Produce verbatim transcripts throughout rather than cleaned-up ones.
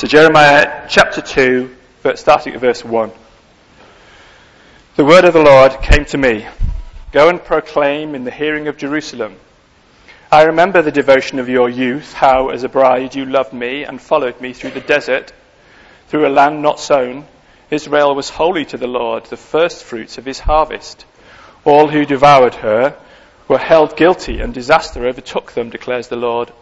So Jeremiah chapter two, starting at verse one. The word of the Lord came to me. Go and proclaim in the hearing of Jerusalem. I remember the devotion of your youth, how as a bride you loved me and followed me through the desert, through a land not sown. Israel was holy to the Lord, the first fruits of his harvest. All who devoured her were held guilty, and disaster overtook them, declares the Lord.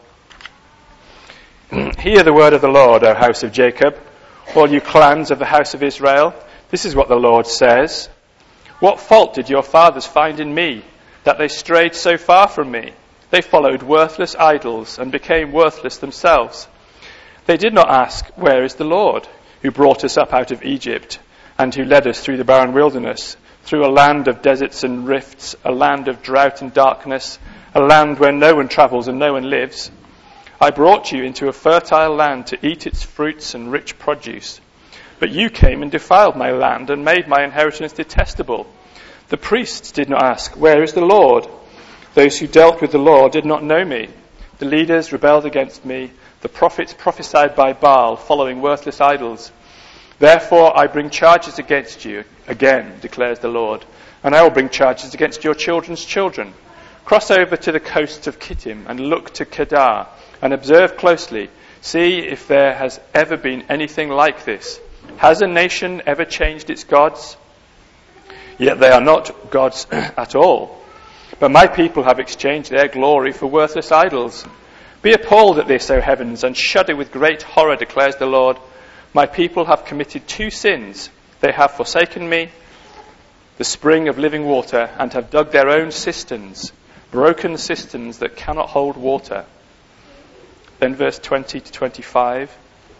Hear the word of the Lord, O house of Jacob, all you clans of the house of Israel. This is what the Lord says. What fault did your fathers find in me, that they strayed so far from me? They followed worthless idols and became worthless themselves. They did not ask, where is the Lord, who brought us up out of Egypt, and who led us through the barren wilderness, through a land of deserts and rifts, a land of drought and darkness, a land where no one travels and no one lives. I brought you into a fertile land to eat its fruits and rich produce. But you came and defiled my land and made my inheritance detestable. The priests did not ask, where is the Lord? Those who dealt with the law did not know me. The leaders rebelled against me. The prophets prophesied by Baal, following worthless idols. Therefore I bring charges against you again, declares the Lord, and I will bring charges against your children's children. Cross over to the coasts of Kittim and look to Kedar and observe closely. See if there has ever been anything like this. Has a nation ever changed its gods? Yet they are not gods at all. But my people have exchanged their glory for worthless idols. Be appalled at this, O heavens, and shudder with great horror, declares the Lord. My people have committed two sins. They have forsaken me, the spring of living water, and have dug their own cisterns, broken cisterns that cannot hold water. Then verse twenty to twenty-five.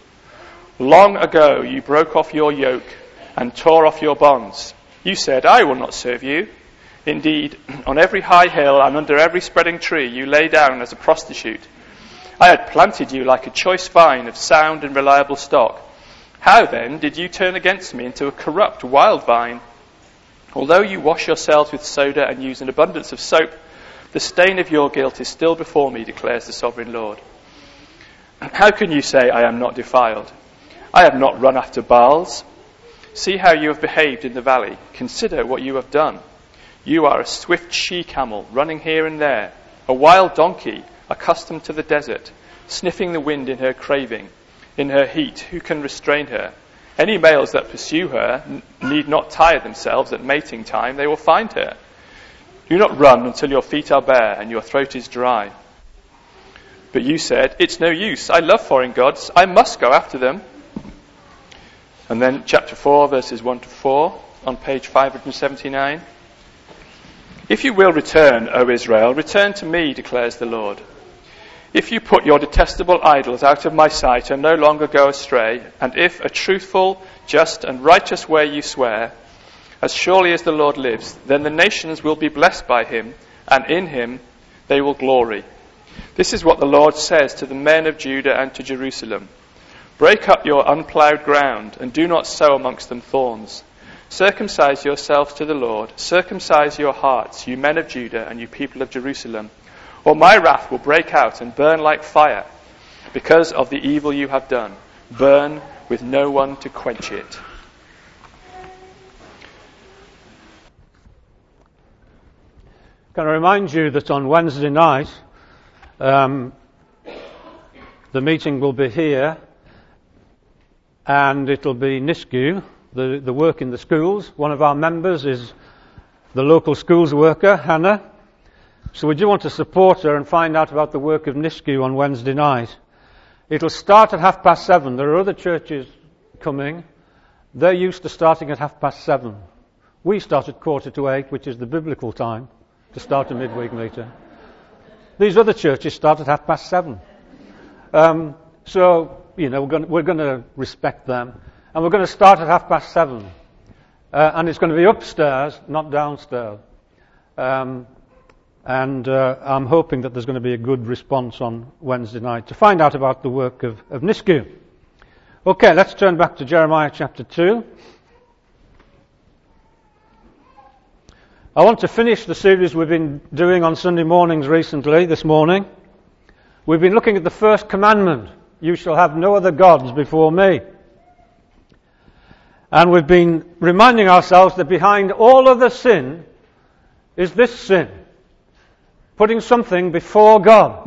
Long ago you broke off your yoke and tore off your bonds. You said, I will not serve you. Indeed, on every high hill and under every spreading tree you lay down as a prostitute. I had planted you like a choice vine of sound and reliable stock. How then did you turn against me into a corrupt wild vine? Although you wash yourselves with soda and use an abundance of soap, the stain of your guilt is still before me, declares the sovereign Lord. How can you say, I am not defiled? I have not run after Baals. See how you have behaved in the valley. Consider what you have done. You are a swift she-camel running here and there, a wild donkey accustomed to the desert, sniffing the wind in her craving. In her heat, who can restrain her? Any males that pursue her need not tire themselves at mating time. They will find her. Do not run until your feet are bare and your throat is dry. But you said, it's no use. I love foreign gods. I must go after them. And then chapter four, verses one to four, on page five seventy-nine. If you will return, O Israel, return to me, declares the Lord. If you put your detestable idols out of my sight and no longer go astray, and if a truthful, just and righteous way you swear, as surely as the Lord lives, then the nations will be blessed by him, and in him they will glory. This is what the Lord says to the men of Judah and to Jerusalem. Break up your unploughed ground, and do not sow amongst them thorns. Circumcise yourselves to the Lord. Circumcise your hearts, you men of Judah and you people of Jerusalem. Or my wrath will break out and burn like fire, because of the evil you have done. Burn with no one to quench it. Can I remind you that on Wednesday night, um, the meeting will be here, and it'll be Nisku, the, the work in the schools. One of our members is the local schools worker, Hannah. So we do want to support her and find out about the work of Nisku on Wednesday night. It'll start at half past seven. There are other churches coming. They're used to starting at half past seven. We start at quarter to eight, which is the biblical time to start a midweek meeting. These other churches start at half past seven. Um, so, you know, we're going, we're going to respect them. And we're going to start at half past seven. Uh, and it's going to be upstairs, not downstairs. Um, and uh, I'm hoping that there's going to be a good response on Wednesday night to find out about the work of, of Nisku. Okay, let's turn back to Jeremiah chapter two. I want to finish the series we've been doing on Sunday mornings recently, this morning. We've been looking at the first commandment, you shall have no other gods before me. And we've been reminding ourselves that behind all other sin is this sin, putting something before God.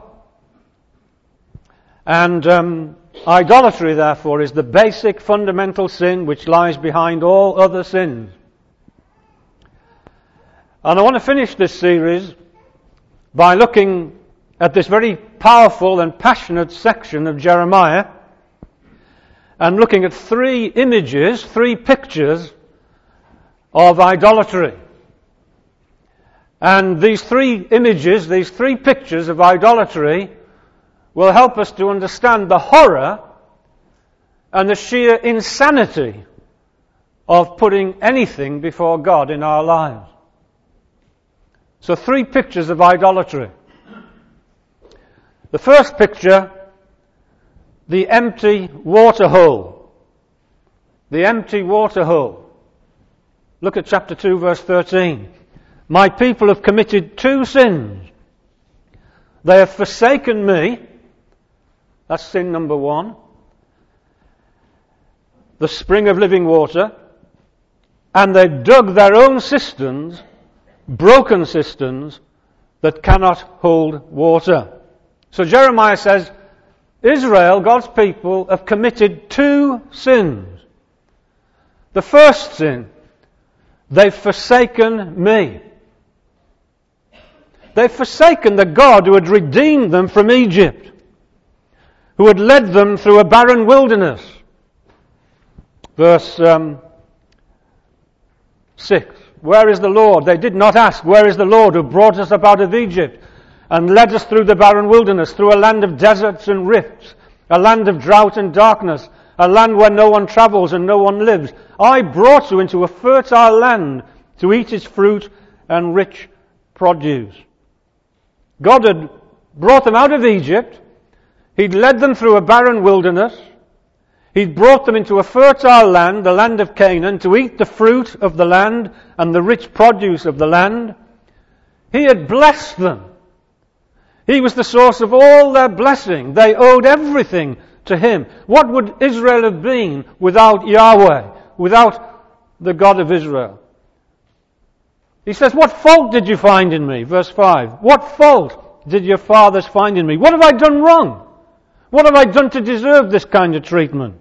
And um, idolatry, therefore, is the basic fundamental sin which lies behind all other sins. And I want to finish this series by looking at this very powerful and passionate section of Jeremiah and looking at three images, three pictures of idolatry. And these three images, these three pictures of idolatry will help us to understand the horror and the sheer insanity of putting anything before God in our lives. So three pictures of idolatry. The first picture, the empty water hole. The empty water hole. Look at chapter two, verse thirteen. My people have committed two sins. They have forsaken me. That's sin number one. The spring of living water. And they dug their own cisterns, broken cisterns, that cannot hold water. So Jeremiah says, Israel, God's people, have committed two sins. The first sin, they've forsaken me. They've forsaken the God who had redeemed them from Egypt, who had led them through a barren wilderness. Verse um, six. Where is the Lord? They did not ask, where is the Lord who brought us up out of Egypt and led us through the barren wilderness, through a land of deserts and rifts, a land of drought and darkness, a land where no one travels and no one lives. I brought you into a fertile land to eat its fruit and rich produce. God had brought them out of Egypt. He'd led them through a barren wilderness. He'd brought them into a fertile land, the land of Canaan, to eat the fruit of the land and the rich produce of the land. He had blessed them. He was the source of all their blessing. They owed everything to Him. What would Israel have been without Yahweh, without the God of Israel? He says, what fault did you find in me? Verse five. What fault did your fathers find in me? What have I done wrong? What have I done to deserve this kind of treatment?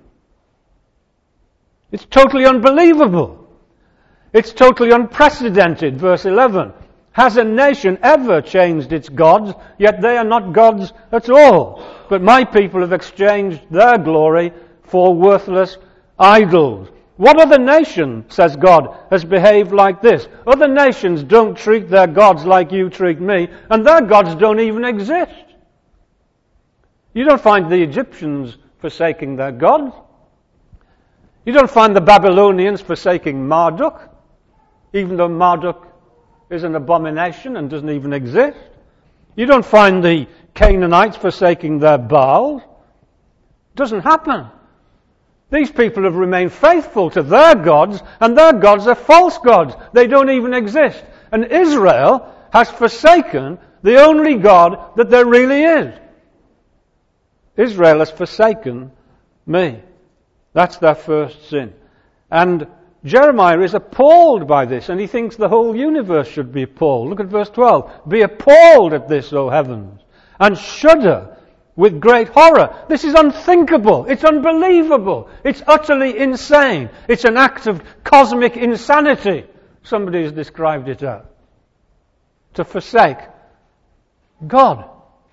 It's totally unbelievable. It's totally unprecedented. Verse eleven. Has a nation ever changed its gods? Yet they are not gods at all. But my people have exchanged their glory for worthless idols. What other nation, says God, has behaved like this? Other nations don't treat their gods like you treat me, and their gods don't even exist. You don't find the Egyptians forsaking their gods. You don't find the Babylonians forsaking Marduk, even though Marduk is an abomination and doesn't even exist. You don't find the Canaanites forsaking their Baals. It doesn't happen. These people have remained faithful to their gods, and their gods are false gods. They don't even exist. And Israel has forsaken the only God that there really is. Israel has forsaken me. That's their first sin. And Jeremiah is appalled by this, and he thinks the whole universe should be appalled. Look at verse twelve. Be appalled at this, O heavens, and shudder with great horror. This is unthinkable. It's unbelievable. It's utterly insane. It's an act of cosmic insanity, somebody has described it as. To forsake God.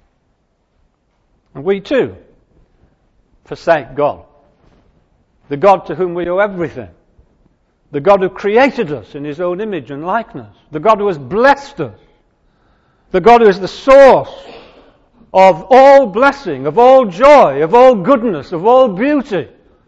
And we too forsake God. The God to whom we owe everything. The God who created us in His own image and likeness. The God who has blessed us. The God who is the source of all blessing, of all joy, of all goodness, of all beauty.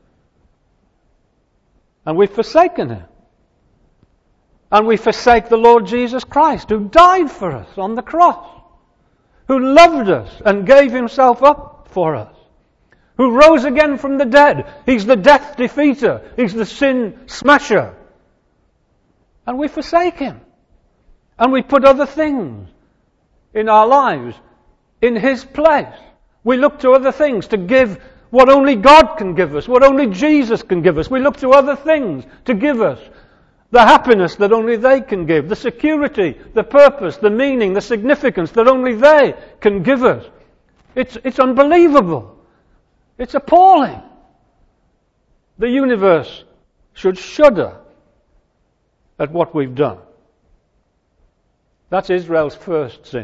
And we've forsaken Him. And we forsake the Lord Jesus Christ, who died for us on the cross. Who loved us and gave Himself up for us. Who rose again from the dead. He's the death defeater. He's the sin smasher. And we forsake Him. And we put other things in our lives in His place. We look to other things to give what only God can give us, what only Jesus can give us. We look to other things to give us the happiness that only they can give, the security, the purpose, the meaning, the significance that only they can give us. It's, it's unbelievable. It's appalling. The universe should shudder at what we've done. That's Israel's first sin.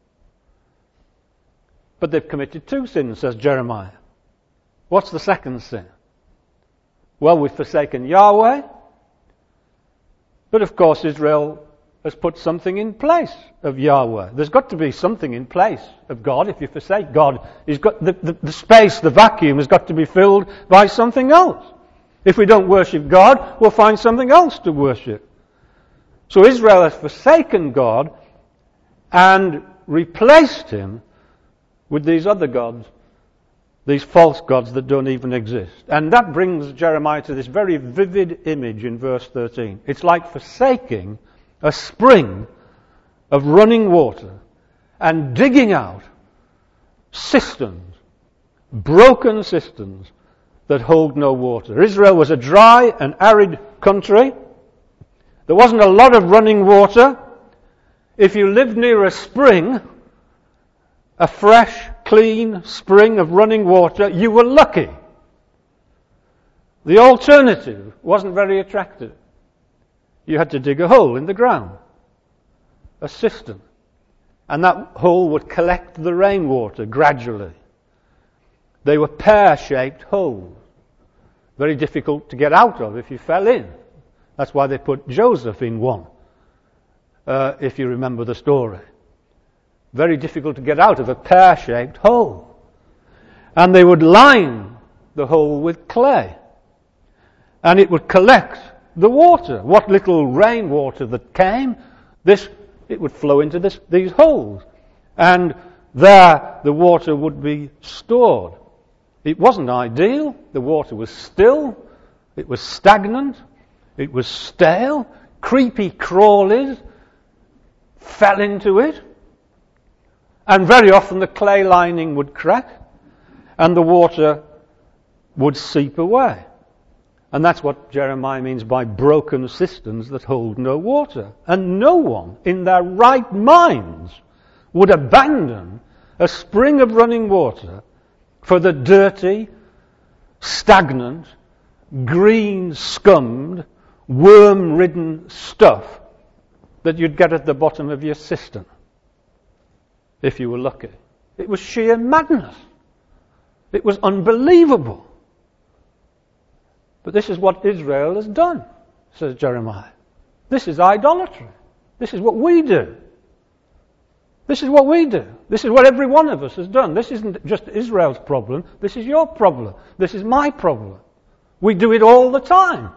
But they've committed two sins, says Jeremiah. What's the second sin? Well, we've forsaken Yahweh. But of course, Israel has put something in place of Yahweh. There's got to be something in place of God. If you forsake God, he's got the, the, the space, the vacuum has got to be filled by something else. If we don't worship God, we'll find something else to worship. So Israel has forsaken God and replaced him with these other gods, these false gods that don't even exist. And that brings Jeremiah to this very vivid image in verse thirteen. It's like forsaking a spring of running water and digging out cisterns, broken cisterns that hold no water. Israel was a dry and arid country. There wasn't a lot of running water. If you lived near a spring, a fresh, clean spring of running water, you were lucky. The alternative wasn't very attractive. You had to dig a hole in the ground, a cistern, and that hole would collect the rainwater gradually. They were pear-shaped holes, very difficult to get out of if you fell in. That's why they put Joseph in one, uh, if you remember the story. Very difficult to get out of a pear-shaped hole. And they would line the hole with clay. And it would collect the water. What little rainwater that came, this it would flow into this, these holes. And there the water would be stored. It wasn't ideal. The water was still. It was stagnant. It was stale. Creepy crawlies fell into it. And very often the clay lining would crack and the water would seep away. And that's what Jeremiah means by broken cisterns that hold no water. And no one in their right minds would abandon a spring of running water for the dirty, stagnant, green scummed, worm-ridden stuff that you'd get at the bottom of your cistern. If you were lucky. It was sheer madness. It was unbelievable. But this is what Israel has done, says Jeremiah. This is idolatry. This is what we do. This is what we do. This is what every one of us has done. This isn't just Israel's problem. This is your problem. This is my problem. We do it all the time.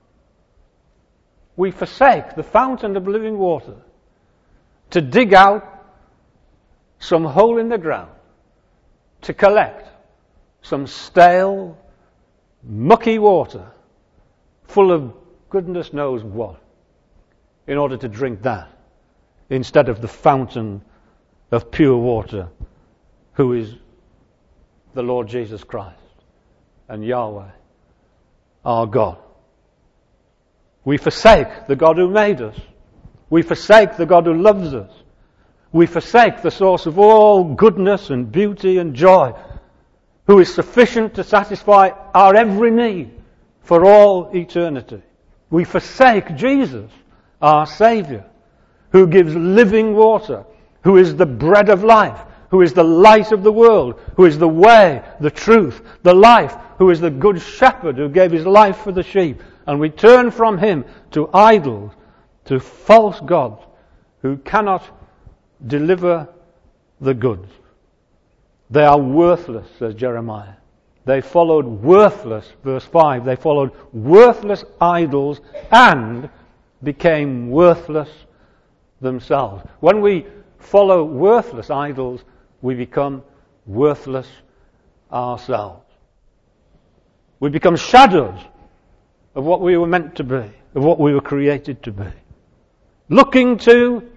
We forsake the fountain of living water to dig out some hole in the ground, to collect some stale, mucky water full of goodness knows what, in order to drink that instead of the fountain of pure water, who is the Lord Jesus Christ and Yahweh, our God. We forsake the God who made us. We forsake the God who loves us. We forsake the source of all goodness and beauty and joy, who is sufficient to satisfy our every need for all eternity. We forsake Jesus, our Saviour, who gives living water, who is the bread of life, who is the light of the world, who is the way, the truth, the life, who is the good shepherd who gave his life for the sheep. And we turn from him to idols, to false gods, who cannot deliver the goods. They are worthless, says Jeremiah. They followed worthless, verse five, they followed worthless idols and became worthless themselves. When we follow worthless idols, we become worthless ourselves. We become shadows of what we were meant to be, of what we were created to be. Looking to,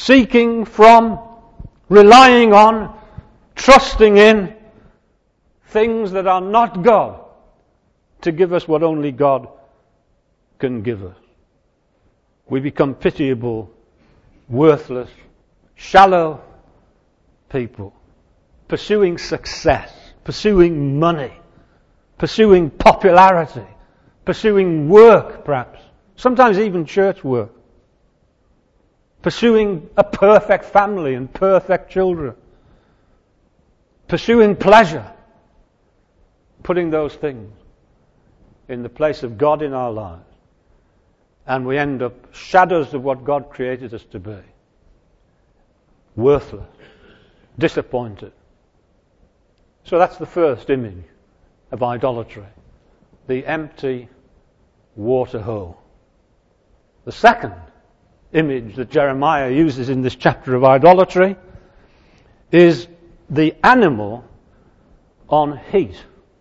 seeking from, relying on, trusting in things that are not God to give us what only God can give us. We become pitiable, worthless, shallow people, pursuing success, pursuing money, pursuing popularity, pursuing work perhaps, sometimes even church work, pursuing a perfect family and perfect children, pursuing pleasure, putting those things in the place of God in our lives. And we end up shadows of what God created us to be. Worthless, disappointed. So that's the first image of idolatry. The empty water hole. The second image that Jeremiah uses in this chapter of idolatry is the animal on heat.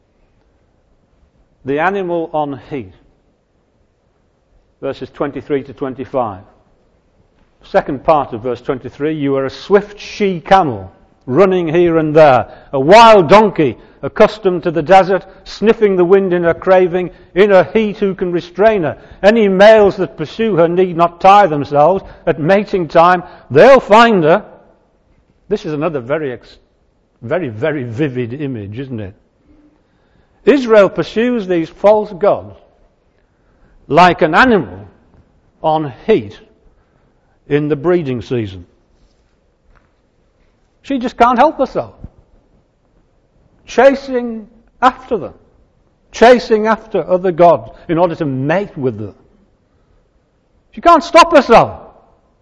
The animal on heat. Verses twenty-three to twenty-five. Second part of verse twenty-three, you are a swift she-camel, running here and there, a wild donkey, accustomed to the desert, sniffing the wind in her craving, in her heat who can restrain her? Any males that pursue her need not tire themselves. At mating time, they'll find her. This is another very, ex- very, very vivid image, isn't it? Israel pursues these false gods like an animal on heat in the breeding season. She just can't help herself. Chasing after them. Chasing after other gods in order to mate with them. She can't stop herself.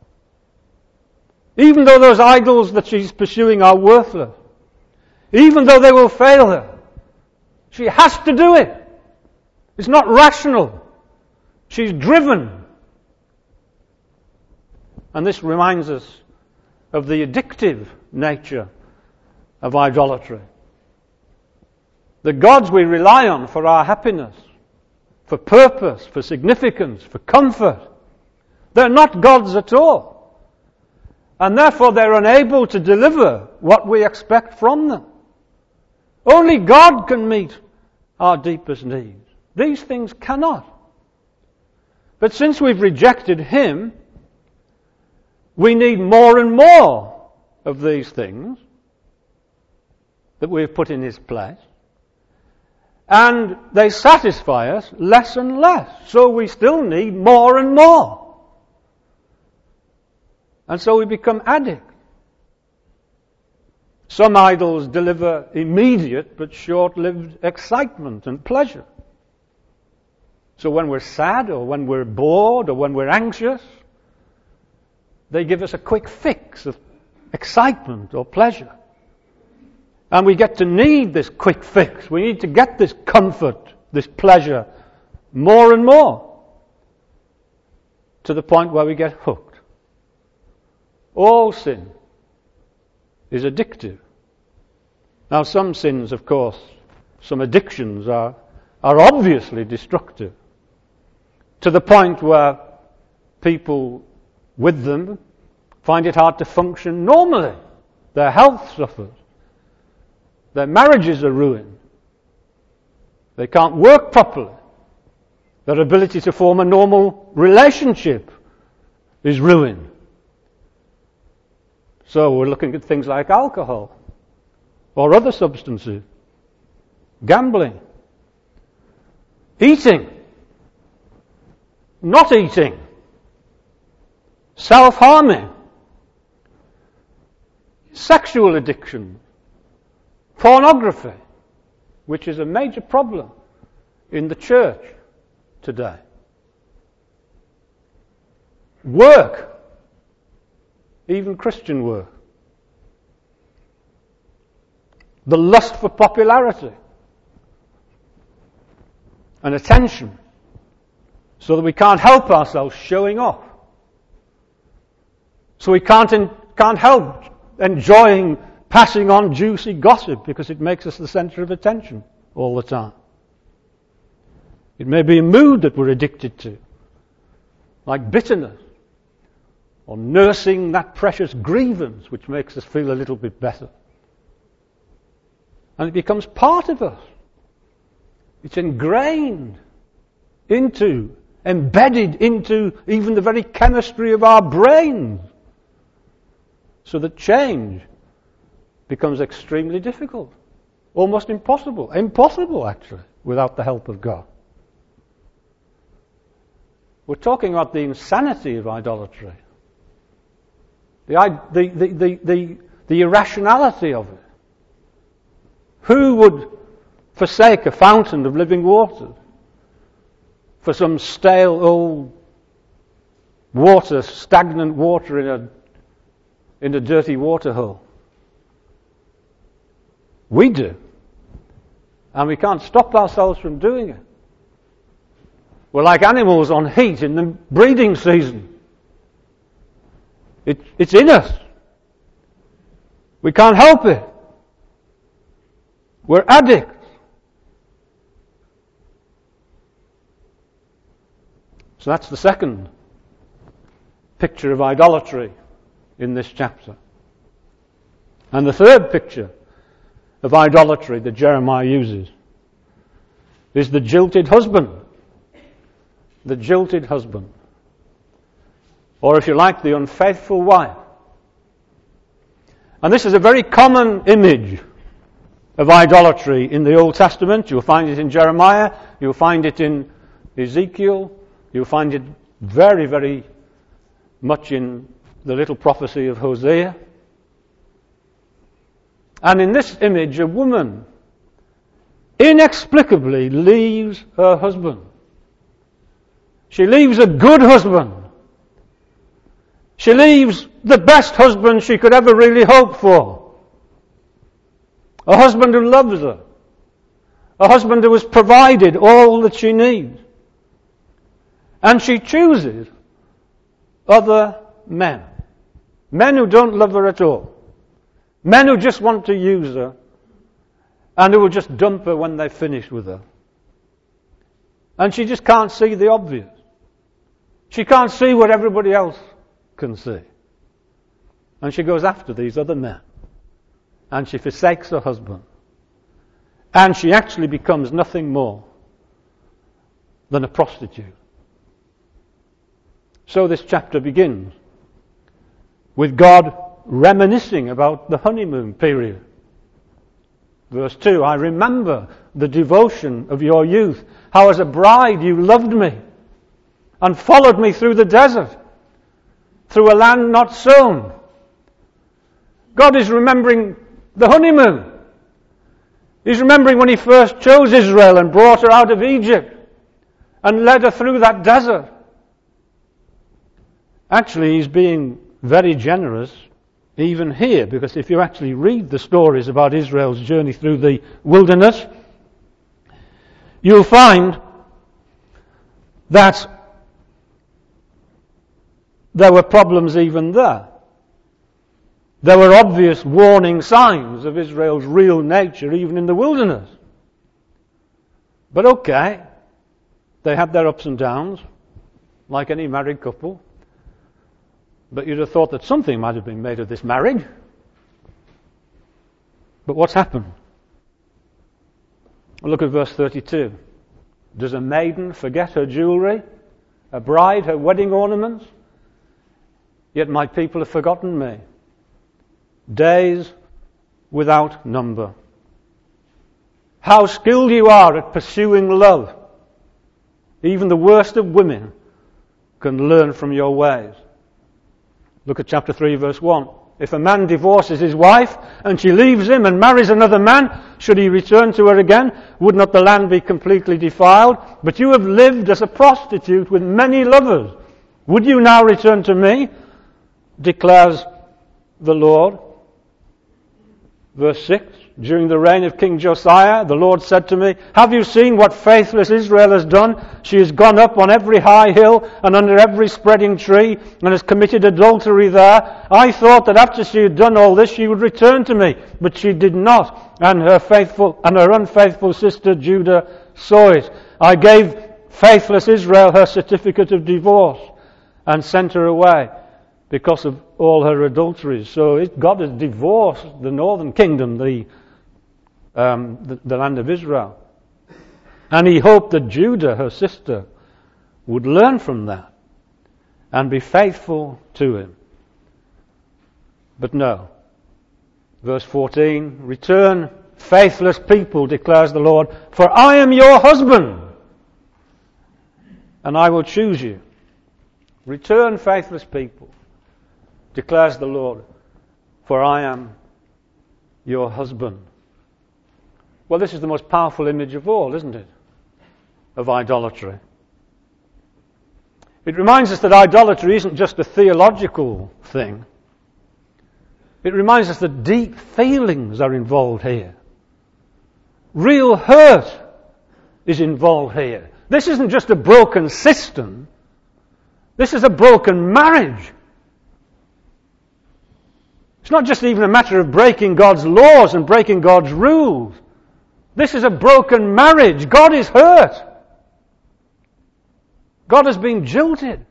Even though those idols that she's pursuing are worthless. Even though they will fail her. She has to do it. It's not rational. She's driven. And this reminds us of the addictive nature of idolatry. The gods we rely on for our happiness, for purpose, for significance, for comfort, they're not gods at all. And therefore they're unable to deliver what we expect from them. Only God can meet our deepest needs. These things cannot. But since we've rejected Him, we need more and more of these things that we've put in His place. And they satisfy us less and less. So we still need more and more. And so we become addicts. Some idols deliver immediate but short-lived excitement and pleasure. So when we're sad or when we're bored or when we're anxious, they give us a quick fix of excitement or pleasure. And we get to need this quick fix. We need to get this comfort, this pleasure, more and more, to the point where we get hooked. All sin is addictive. Now some sins, of course, some addictions are, are obviously destructive, to the point where people with them find it hard to function normally. Their health suffers. Their marriages are ruined. They can't work properly. Their ability to form a normal relationship is ruined. So we're looking at things like alcohol or other substances, gambling, eating, not eating, self-harming, sexual addiction, pornography, which is a major problem in the church today. Work, even Christian work. The lust for popularity and attention, so that we can't help ourselves showing off. So we can't in, can't help enjoying passing on juicy gossip because it makes us the center of attention all the time. It may be a mood that we're addicted to, like bitterness, or nursing that precious grievance which makes us feel a little bit better. And it becomes part of us. It's ingrained into, embedded into even the very chemistry of our brains. So that change becomes extremely difficult. Almost impossible. Impossible, actually, without the help of God. We're talking about the insanity of idolatry. The, the, the, the, the, the irrationality of it. Who would forsake a fountain of living water for some stale old water, stagnant water in a, in a dirty water hole? We do. And we can't stop ourselves from doing it. We're like animals on heat in the breeding season. It, it's in us. We can't help it. We're addicts. So that's the second picture of idolatry in this chapter. And the third picture of idolatry that Jeremiah uses is the jilted husband. The jilted husband. Or if you like, the unfaithful wife. And this is a very common image of idolatry in the Old Testament. You'll find it in Jeremiah, you'll find it in Ezekiel, you'll find it very, very much in the little prophecy of Hosea. And in this image, a woman inexplicably leaves her husband. She leaves a good husband. She leaves the best husband she could ever really hope for. A husband who loves her. A husband who has provided all that she needs. And she chooses other men. Men who don't love her at all. Men who just want to use her and who will just dump her when they've finished with her. And she just can't see the obvious. She can't see what everybody else can see. And she goes after these other men. And she forsakes her husband. And she actually becomes nothing more than a prostitute. So this chapter begins with God reminiscing about the honeymoon period. Verse two, I remember the devotion of your youth, how as a bride you loved me and followed me through the desert, through a land not sown. God is remembering the honeymoon. He's remembering when he first chose Israel and brought her out of Egypt and led her through that desert. Actually, he's being very generous even here, because if you actually read the stories about Israel's journey through the wilderness, you'll find that there were problems even there. There were obvious warning signs of Israel's real nature even in the wilderness. But okay, they had their ups and downs, like any married couple. But you'd have thought that something might have been made of this marriage. But what's happened? Well, look at verse thirty-two. Does a maiden forget her jewelry, a bride her wedding ornaments? Yet my people have forgotten me. Days without number. How skilled you are at pursuing love. Even the worst of women can learn from your ways. Look at chapter three, verse one. If a man divorces his wife and she leaves him and marries another man, should he return to her again? Would not the land be completely defiled? But you have lived as a prostitute with many lovers. Would you now return to me? Declares the Lord. Verse six. During the reign of King Josiah, the Lord said to me, have you seen what faithless Israel has done? She has gone up on every high hill and under every spreading tree and has committed adultery there. I thought that after she had done all this, she would return to me, but she did not. And her faithful and her unfaithful sister Judah saw it. I gave faithless Israel her certificate of divorce and sent her away because of all her adulteries. So it, God has divorced the northern kingdom, the um, the, the land of Israel. And he hoped that Judah, her sister, would learn from that and be faithful to him. But no. Verse fourteen, return, faithless people, declares the Lord, for I am your husband, and I will choose you. Return, faithless people, declares the Lord, for I am your husband. Well, this is the most powerful image of all, isn't it? Of idolatry. It reminds us that idolatry isn't just a theological thing. It reminds us that deep feelings are involved here. Real hurt is involved here. This isn't just a broken system. This is a broken marriage. It's not just even a matter of breaking God's laws and breaking God's rules. This is a broken marriage. God is hurt. God has been jilted.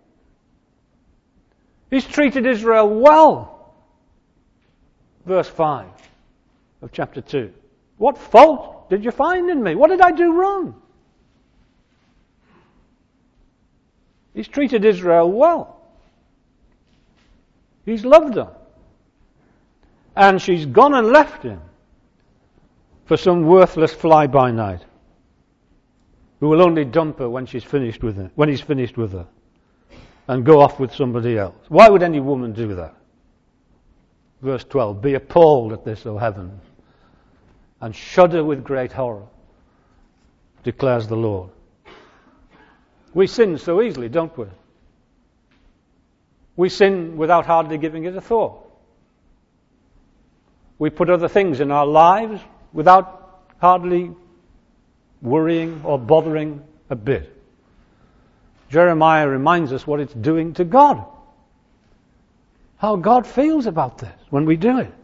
He's treated Israel well. Verse five of chapter two. What fault did you find in me? What did I do wrong? He's treated Israel well. He's loved her. And she's gone and left him for some worthless fly-by-night who will only dump her when she's finished with her, when he's finished with her, and go off with somebody else. Why would any woman do that? Verse twelve, be appalled at this, O heavens, and shudder with great horror, declares the Lord. We sin so easily, don't we? We sin without hardly giving it a thought. We put other things in our lives without hardly worrying or bothering a bit. Jeremiah reminds us what it's doing to God. How God feels about this when we do it.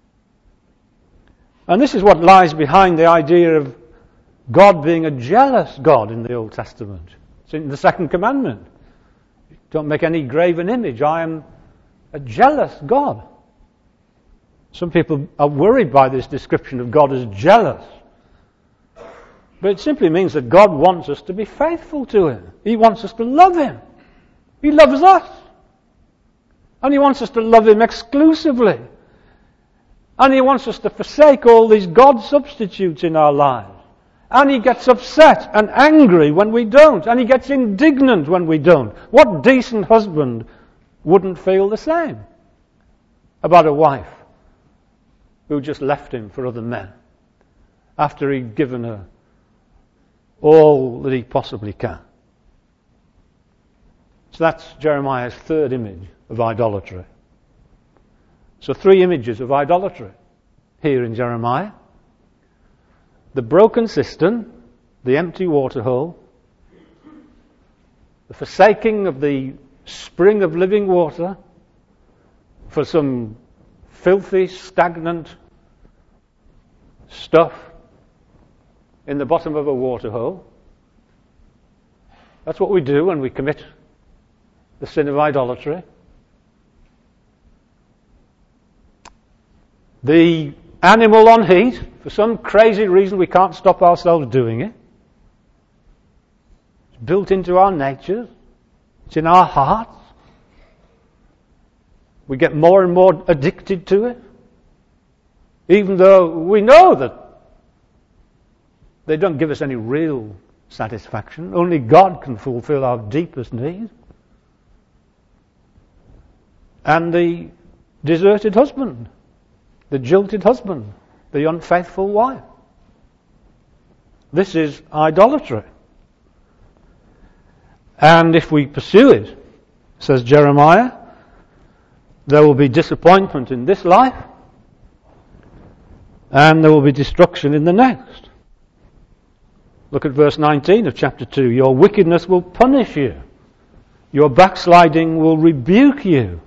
And this is what lies behind the idea of God being a jealous God in the Old Testament. It's in the second commandment. Don't make any graven image. I am a jealous God. Some people are worried by this description of God as jealous. But it simply means that God wants us to be faithful to Him. He wants us to love Him. He loves us. And He wants us to love Him exclusively. And He wants us to forsake all these God substitutes in our lives. And He gets upset and angry when we don't. And He gets indignant when we don't. What decent husband wouldn't feel the same about a wife who just left him for other men after he'd given her all that he possibly can? So that's Jeremiah's third image of idolatry. So three images of idolatry here in Jeremiah. The broken cistern, the empty waterhole, the forsaking of the spring of living water for some filthy, stagnant stuff in the bottom of a waterhole. That's what we do when we commit the sin of idolatry. The animal on heat, for some crazy reason we can't stop ourselves doing it. It's built into our natures. It's in our hearts. We get more and more addicted to it, even though we know that they don't give us any real satisfaction. Only God can fulfill our deepest needs. And the deserted husband, the jilted husband, the unfaithful wife. This is idolatry. And if we pursue it, says Jeremiah, there will be disappointment in this life, and there will be destruction in the next. Look at verse nineteen of chapter two. Your wickedness will punish you. Your backsliding will rebuke you.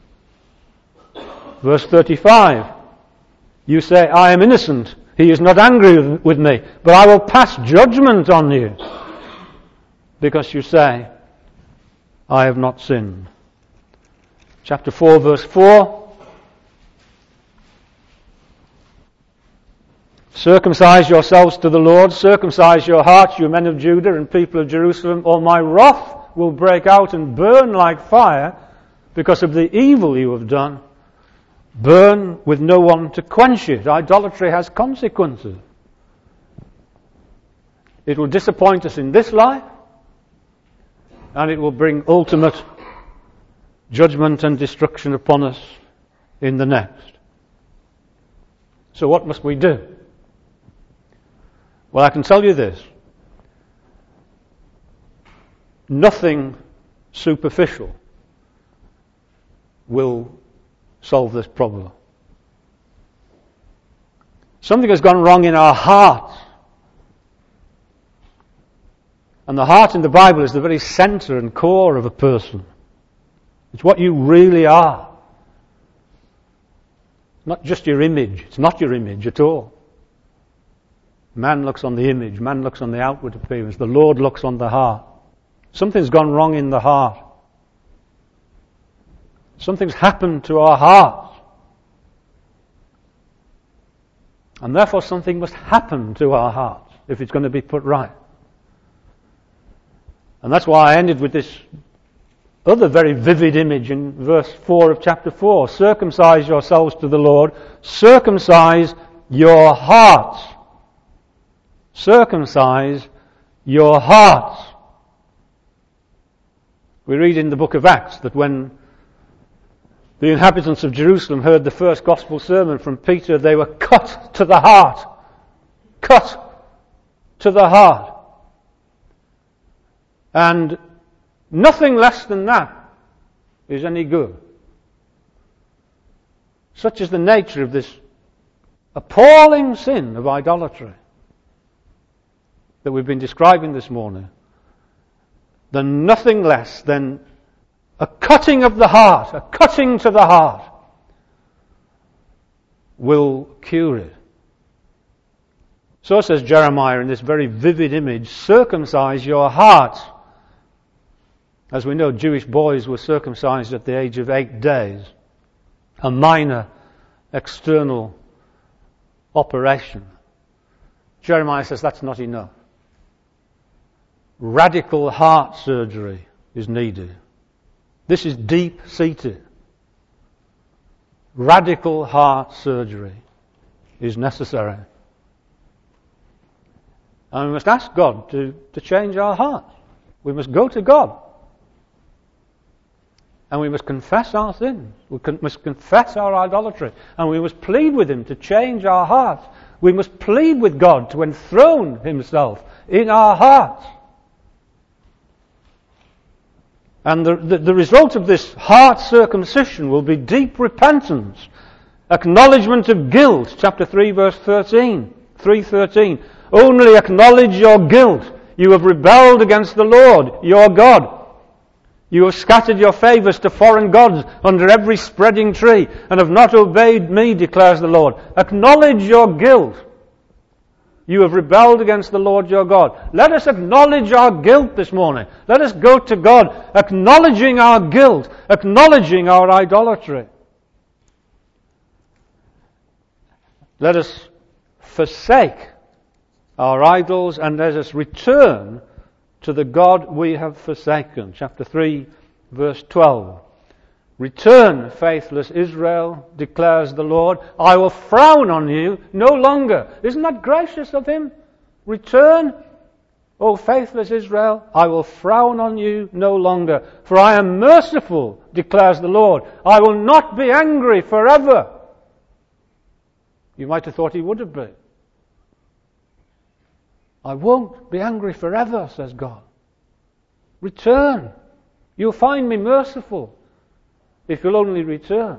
Verse thirty-five. You say, I am innocent. He is not angry with me, but I will pass judgment on you. Because you say, I have not sinned. Chapter four, verse four. Circumcise yourselves to the Lord, circumcise your hearts, you men of Judah and people of Jerusalem, or my wrath will break out and burn like fire because of the evil you have done. Burn with no one to quench it. Idolatry has consequences. It will disappoint us in this life, and it will bring ultimate judgment and destruction upon us in the next. So what must we do? Well, I can tell you this. Nothing superficial will solve this problem. Something has gone wrong in our hearts. And the heart in the Bible is the very center and core of a person. It's what you really are. Not just your image. It's not your image at all. Man looks on the image. Man looks on the outward appearance. The Lord looks on the heart. Something's gone wrong in the heart. Something's happened to our hearts. And therefore something must happen to our hearts if it's going to be put right. And that's why I ended with this other very vivid image in verse four of chapter four. Circumcise yourselves to the Lord. Circumcise your hearts. Circumcise your hearts. We read in the book of Acts that when the inhabitants of Jerusalem heard the first gospel sermon from Peter, they were cut to the heart. Cut to the heart. And nothing less than that is any good. Such is the nature of this appalling sin of idolatry that we've been describing this morning, than nothing less than a cutting of the heart, a cutting to the heart, will cure it. So says Jeremiah in this very vivid image, circumcise your heart. As we know, Jewish boys were circumcised at the age of eight days, a minor external operation. Jeremiah says that's not enough. Radical heart surgery is needed. This is deep-seated. Radical heart surgery is necessary. And we must ask God to, to change our hearts. We must go to God. And we must confess our sins. We con- must confess our idolatry. And we must plead with Him to change our hearts. We must plead with God to enthrone Himself in our hearts. And the, the, the result of this heart circumcision will be deep repentance, acknowledgement of guilt. Chapter three, verse thirteen. three thirteen. Only acknowledge your guilt. You have rebelled against the Lord, your God. You have scattered your favours to foreign gods under every spreading tree, and have not obeyed me, declares the Lord. Acknowledge your guilt. You have rebelled against the Lord your God. Let us acknowledge our guilt this morning. Let us go to God, acknowledging our guilt, acknowledging our idolatry. Let us forsake our idols and let us return to the God we have forsaken. Chapter three, verse twelve. Return, faithless Israel, declares the Lord. I will frown on you no longer. Isn't that gracious of Him? Return, O faithless Israel, I will frown on you no longer. For I am merciful, declares the Lord. I will not be angry forever. You might have thought He would have been. I won't be angry forever, says God. Return. You'll find me merciful if you'll only return.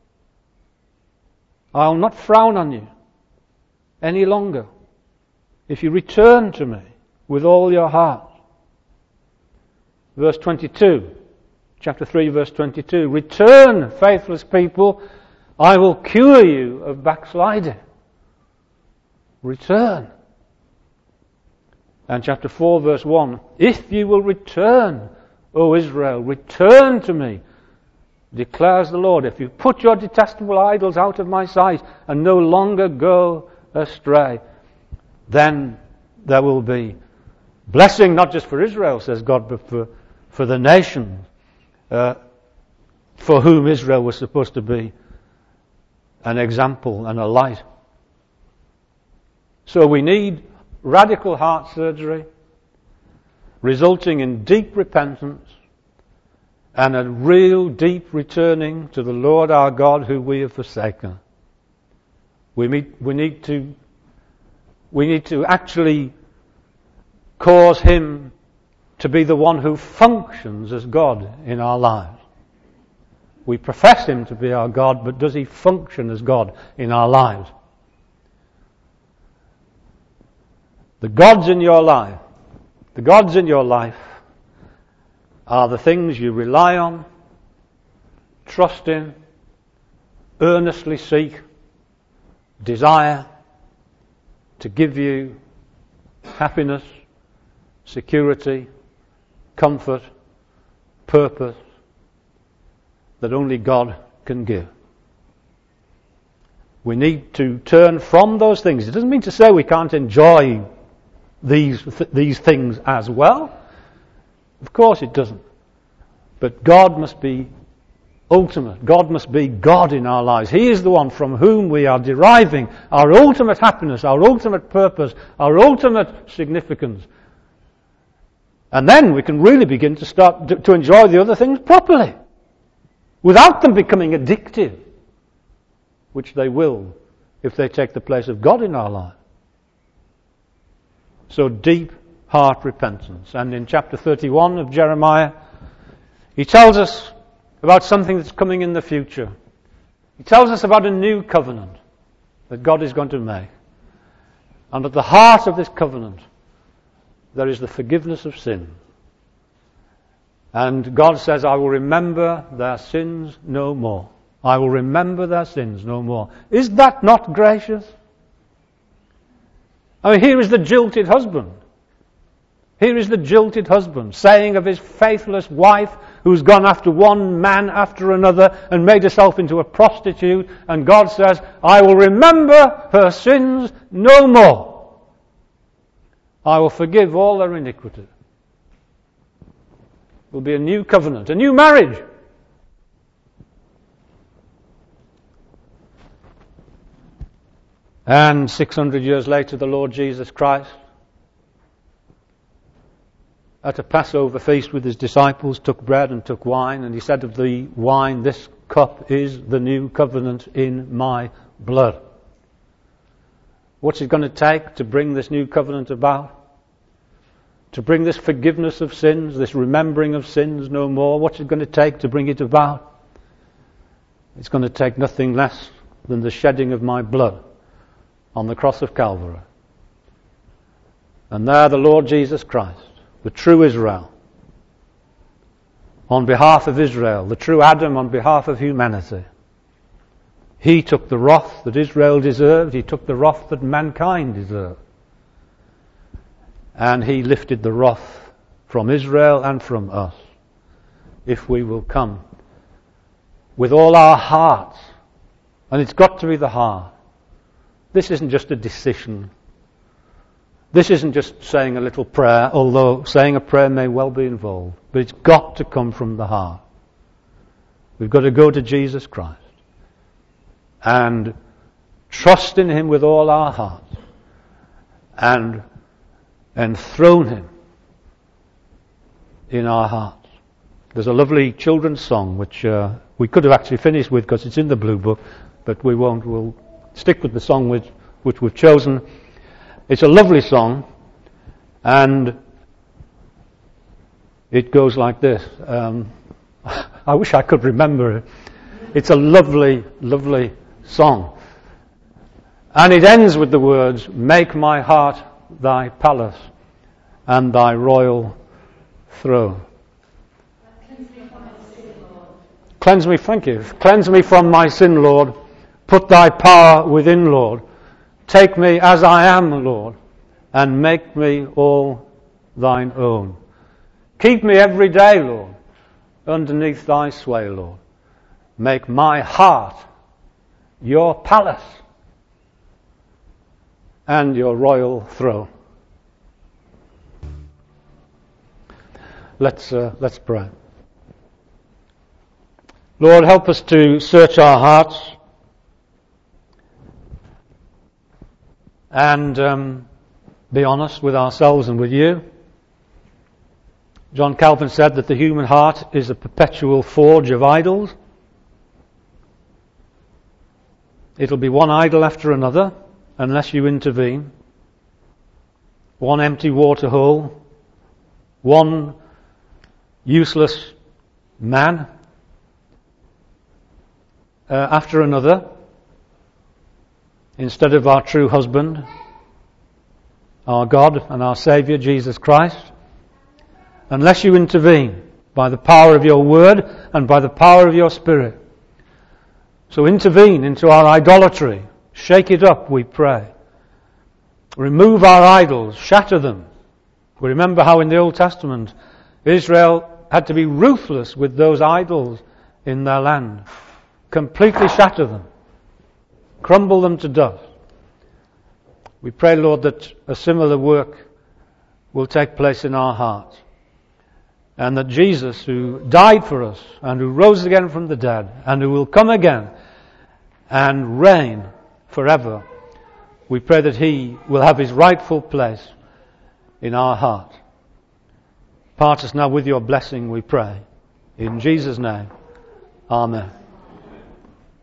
I'll not frown on you any longer if you return to me with all your heart. Verse twenty-two, chapter three, verse twenty-two. Return, faithless people, I will cure you of backsliding. Return. And chapter four, verse one. If you will return, O Israel, return to me, declares the Lord. If you put your detestable idols out of my sight and no longer go astray. then there will be blessing not just for Israel, says God, but for, for the nations uh, for whom Israel was supposed to be an example and a light. So we need radical heart surgery, resulting in deep repentance and a real deep returning to the Lord our God who we have forsaken. We need, we need to we need to actually cause Him to be the one who functions as God in our lives. We profess Him to be our God, but does He function as God in our lives? The gods in your life, the gods in your life are the things you rely on, trust in, earnestly seek, desire to give you happiness, security, comfort, purpose that only God can give. We need to turn from those things. It doesn't mean to say we can't enjoy these th- these things as well. Of course it doesn't. But God must be ultimate. God must be God in our lives. He is the one from whom we are deriving our ultimate happiness, our ultimate purpose, our ultimate significance. And then we can really begin to start to, to enjoy the other things properly, without them becoming addictive, which they will if they take the place of God in our life. So deep heart repentance. And in chapter thirty-one of Jeremiah, he tells us about something that's coming in the future. He tells us about a new covenant that God is going to make. And at the heart of this covenant, there is the forgiveness of sin. And God says, I will remember their sins no more. I will remember their sins no more. Is that not gracious? I mean, here is the jilted husband. Here is the jilted husband saying of his faithless wife who's gone after one man after another and made herself into a prostitute, and God says, I will remember her sins no more. I will forgive all their iniquity. It will be a new covenant, a new marriage. And six hundred years later, the Lord Jesus Christ, at a Passover feast with his disciples, took bread and took wine, and he said of the wine, this cup is the new covenant in my blood. What's it going to take to bring this new covenant about? To bring this forgiveness of sins, this remembering of sins no more? What's it going to take to bring it about? It's going to take nothing less than the shedding of my blood on the cross of Calvary. And there the Lord Jesus Christ, the true Israel, on behalf of Israel, the true Adam on behalf of humanity, he took the wrath that Israel deserved, he took the wrath that mankind deserved. And he lifted the wrath from Israel and from us, if we will come with all our hearts. And it's got to be the heart. This isn't just a decision. This isn't just saying a little prayer, although saying a prayer may well be involved. But it's got to come from the heart. We've got to go to Jesus Christ and trust in Him with all our hearts and enthrone Him in our hearts. There's a lovely children's song which uh, we could have actually finished with because it's in the Blue Book, but we won't. We'll stick with the song which, which we've chosen. It's a lovely song, and it goes like this. Um, I wish I could remember it. It's a lovely, lovely song. And it ends with the words, make my heart thy palace and thy royal throne. Cleanse me, thank you. Cleanse me from my sin, Lord. Put thy power within, Lord. Take me as I am, Lord, and make me all thine own. Keep me every day, Lord, underneath thy sway, Lord. Make my heart your palace and your royal throne. Let's, uh, let's pray. Lord, help us to search our hearts and um, be honest with ourselves and with you. John Calvin said that the human heart is a perpetual forge of idols. It'll be one idol after another unless you intervene. One empty water hole, one useless man uh, after another, instead of our true husband, our God and our Saviour, Jesus Christ, unless you intervene by the power of your word and by the power of your Spirit. So intervene into our idolatry. Shake it up, we pray. Remove our idols, shatter them. We remember how in the Old Testament Israel had to be ruthless with those idols in their land. Completely shatter them. Crumble them to dust. We pray, Lord, that a similar work will take place in our hearts. And that Jesus, who died for us and who rose again from the dead and who will come again and reign forever, we pray that He will have His rightful place in our heart. Part us now with your blessing, we pray. In Jesus' name, Amen.